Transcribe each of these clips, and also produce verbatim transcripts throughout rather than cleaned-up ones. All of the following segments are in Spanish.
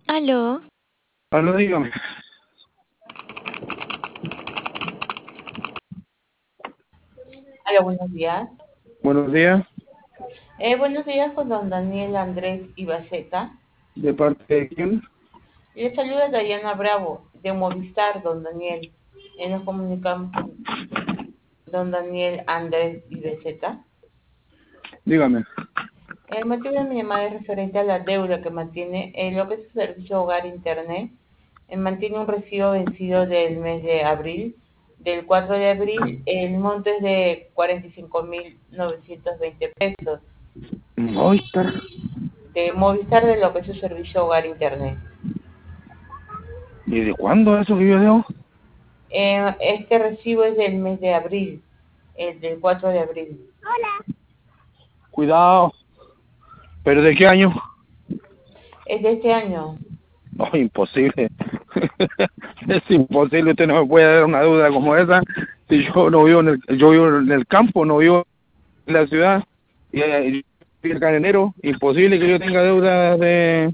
Aló, Aló, dígame. Hola, buenos días. Buenos días. Eh, buenos días con don Daniel Andrés Ibaceta. ¿De parte de quién? Le saluda Dayana Bravo, de Movistar, don Daniel. Eh, nos comunicamos con don Daniel Andrés Ibaceta. Dígame. El motivo de mi llamada es referente a la deuda que mantiene en lo que es su servicio hogar internet. Eh, mantiene un recibo vencido del mes de abril. Del cuatro de abril, el monto es de cuarenta y cinco mil novecientos veinte pesos. Ay, tar- De Movistar, de lo que es su servicio hogar internet. ¿Y de cuándo eso que yo debo? Eh, este recibo es del mes de abril, el del cuatro de abril. Cuidado. ¿Pero de qué año? Es de este año. No, imposible. Es imposible. Usted no me puede dar una duda como esa. Si yo no vivo en el, yo vivo en el campo, no vivo en la ciudad. Y eh, yo vivo acá en enero. Imposible que yo tenga deuda de...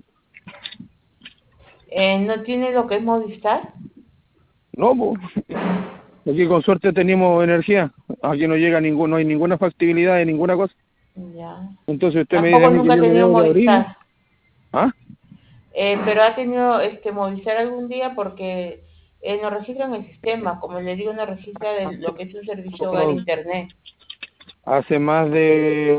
Eh, ¿No tiene lo que es Movistar? No, po. Aquí con suerte tenemos energía. Aquí no llega ningún, no hay ninguna factibilidad de ninguna cosa. Ya. Entonces usted me dice a Tampoco mí que nunca ha yo le tenido debo de abril. Movistar. ¿Ah? Eh, pero ha tenido este Movistar algún día porque eh, nos registra en el sistema. Como le digo, nos registra de lo que es un servicio hogar internet. Hace más de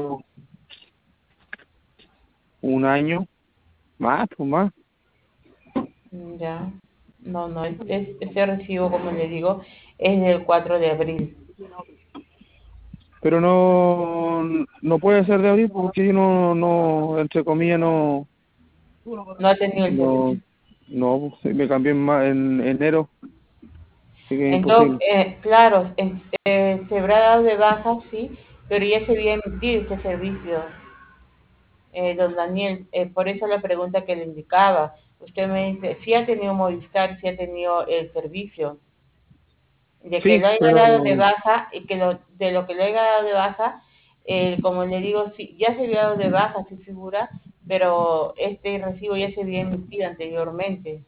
un año, más, pues más. Ya. No, no, este, este recibo, como le digo, es del cuatro de abril. Pero no, no puede ser de abril porque yo no, no, entre comillas, no, No ha tenido el no, servicio. no, sí, me cambié en, ma- en enero, así que es Entonces, imposible. eh, claro, en- eh, se habrá dado de baja, sí, pero ya se había emitido este servicio, eh, don Daniel. Eh, por eso la pregunta que le indicaba. Usted me dice, si ha tenido Movistar, si ha tenido el servicio, de que Sí, lo haya pero dado de baja y que lo, de lo que lo haya dado de baja, eh, como le digo, sí, ya se había dado de baja, sí figura, pero este recibo ya se había emitido anteriormente.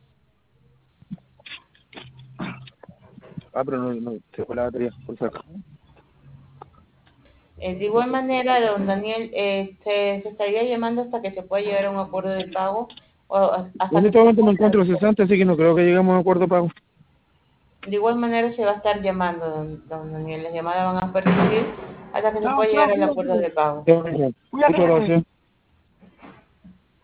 ah, pero no, no, se fue la batería, por si acaso. Eh, de igual manera, don Daniel, eh, se, se estaría llamando hasta que se pueda llegar a un acuerdo de pago o a- En hasta que este se momento me pueda. encuentro cesante, así que no creo que lleguemos a un acuerdo pago. De igual manera se va a estar llamando, don, don Daniel. Las llamadas van a persistir hasta que se Chao, pueda chao, llegar al acuerdo cuídate. de pago. Muchas gracias.